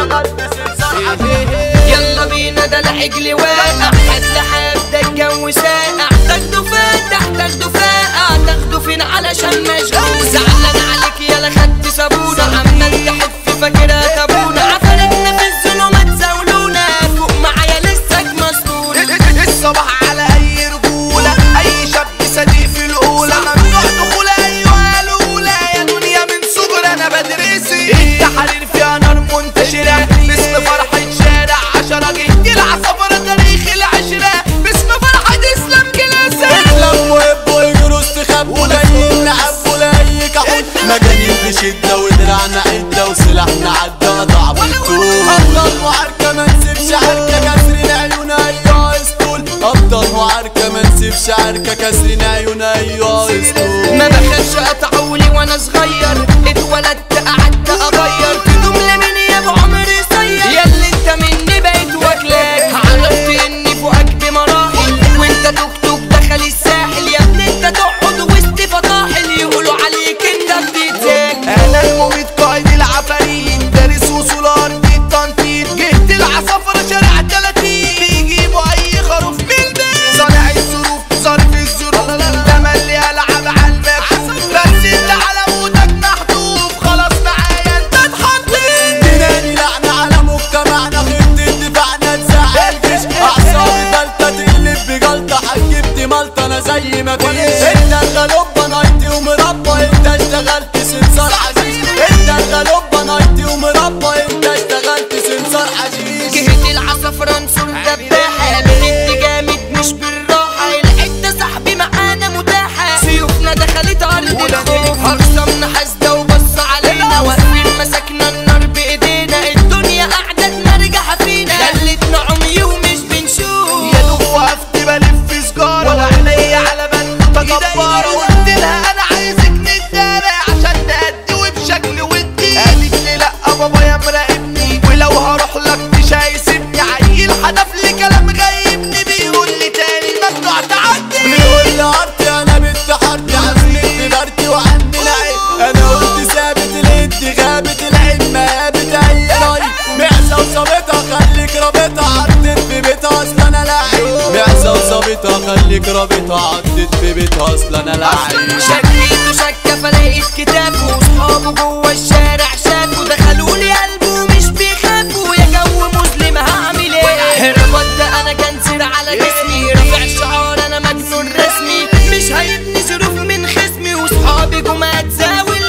يلا بينا ده العجل واقع هتلاقي ده الجو ساقع تاخده فاتح تاخده فاقع تاخده فين علشان مشغول زعلان عليك يلا خدت صابونة عمال تحف فاكرها تابونا عفرتنا في الظلمات زاولونا فوق معايا لسك مسطول الصباح على اي رجولة اي شاب صديق في الاولى ممنوع دخول ايوه الاولى يا دنيا من صغر انا بدرسي التحرير فيها نار منتشرة باسم فرحة شارع 10 جهة العصفرة تاريخ العشرة باسم فرحة اسلام كلاسة اسلام وهبوا يجروا استخبوا جايين نحبوا لاي كحول مجانين بشدة ودراعنا عدة وسلاحنا عدى قطع بالطول افضل معركة ما نسيبش عركة كسرين عيون ايوه اسطول افضل معركة ما نسيبش عركة كسرين عيون ايوه اسطول ما بخافش قطعولي وانا صغير اتولدت قعدت اغير تدوم لمين يا ابو عمر صير ياللي انت مني بقيت واكلاك عرفت اني فوقك بمراحل وانت توك توك دخل الساحل يا ابني انت تقعد وسط فطاحل يقولوا عليك انت بتتزاك انا المميت قائد العفاريت دارس وصول ارض التنطيط جهة العصفرة شارع 30 بيجيبوا اي خروف من البيت صانع الظروف ظرف الظروف تملي العب على المكشوف بس انت على مودك محذوف خلاص معايا انت اتحطيت تناني لعنة على مجتمعنا خطة دفاعنا تزعل الجيش اعصابي فلتة تقلب بجلطة حجبت ملطة انا زي ما فيش انت الغلوبة نايتي ومربى انت اشتغلت سمسار عزيز انت الغلوبة نايتي ومربى انت اشتغلت سمسار عزيز جهة العصفرة نصور دباحة بنت جامد مش بالراحة الحتة صاحبي معانا متاحة سيوفنا دخلت أرض الخوف هرسمنا حاسدة وبص علينا واقفين مسكنا النار بإيدينا الدنيا قاعدة تمرجح فينا خلتنا عمي ومش بنشوف يا دوب وقفت بلف سجارة وعيني على بنوتة جبارة وقلت لها انا عايزك نتدارى عشان نأدي بشكل ودي قالت لي لا بابايا مراقبني ولو هروح لك مش هيسيبني عيل حدف لي كلام غايبني بيقول لي تاني ممنوع تعدي بيقول لي عرضي انا بنت حارتي عزمت بارتي وعندي العين انا قلت ثابت اليد غابت العين ما قابت اي راي معزة وصابتها خليك رابطها عدت في بيتها اصل انا لعين معزة وصابتها خليك رابطها عدت في بيتها اصل انا لعين شكيت وشكة فلقيت كتافه وصحابه جوه الشارع شافوا دخلولي قلبه مش بيخافوا يا جو مسلم هعمل ايه ربطت انا كنزير على جسمي رافع شعار انا مجنون رسمي مش هيبني ظروف من خصمي وصحابي جمعة تزاول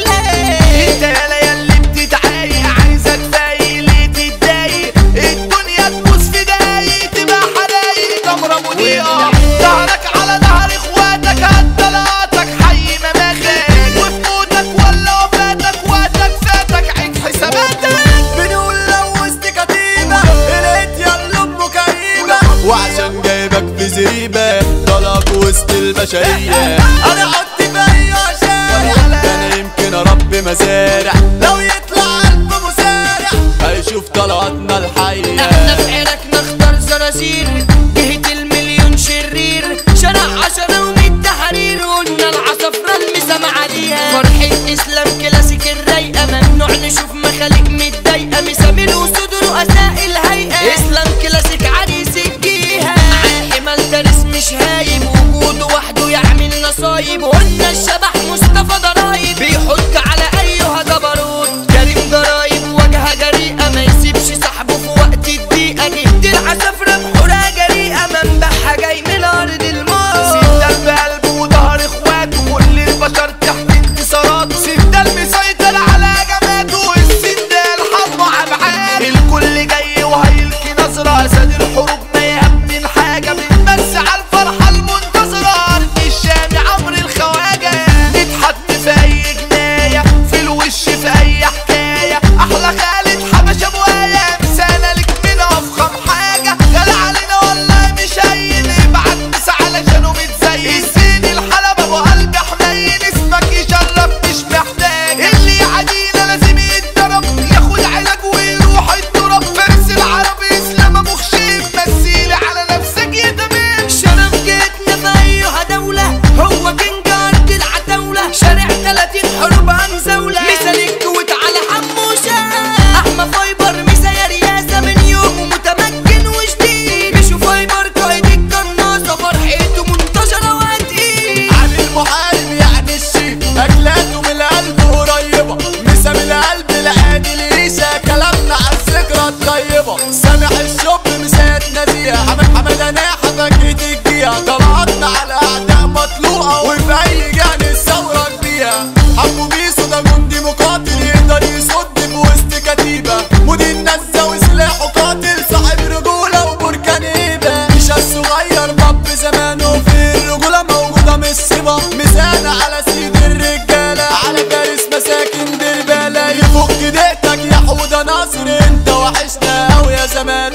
انت يالا ياللي بتتعايق عايزك فايق ليه تتضايق الدنيا تبوس في دقايق تبقى حرايق جمرة مضيئة ظهرك على ظهر اخواتك هتطلقاتك حي مماخك وفي موتك ولا وفاتك وقتك فاتك عيد حساباتك بنقول لو وسط كتيبة لقيت يلا ام كريمة وعشان جايبك في زريبة طلب وسط البشرية انا حط فيا شارع انا يمكن اربي مزارع لو يطلع قلب مسارع هيشوف طلعاتنا الحية احنا في عراكنا اختار زرازير جهة المليون شرير شارع 10 ومية تحرير قلنا العصفرة المسامعة عليها فرحة اسلام كلاسيك الرايقة ممنوع نشوف مخالق متضايقة مسامير وسود رؤساء الهيئة اسلام كلاسيك عريس الجيهة حمال دارس مش هايب وجوده وحده يعمل نصايب قلنا الشبح مصطفى ضرايب بيحط على ايها جبروت كريم ضرايب واجهة جريئة ما يسيبش صاحبه في وقت الضيقة جهة العصفرة بحورها جريئة منبعها جاي من ارض الموت سيب ده بقلبه وظهر اخواته كل البشر تحت انتصاراته سيب ده المسيطر على جماته السن ده الحظ ابعاد الكل جاي وهيلقي نظرة اسد الحروب ما يهمن حاجة بنبس على الفرحة المنتظرة ارض الشام عمرو الخواجة زمان